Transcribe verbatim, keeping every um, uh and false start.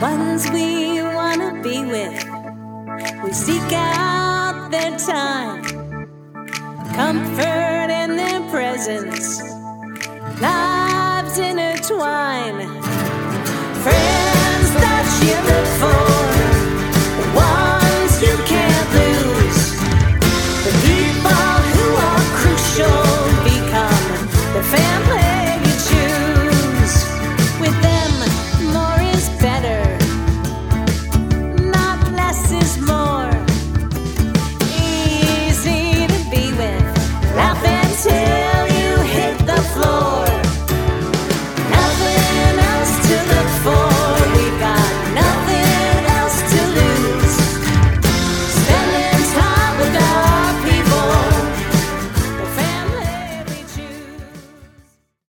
ones we wanna be with. We seek out their time, comfort in their presence, lives intertwine. Friends that you look for.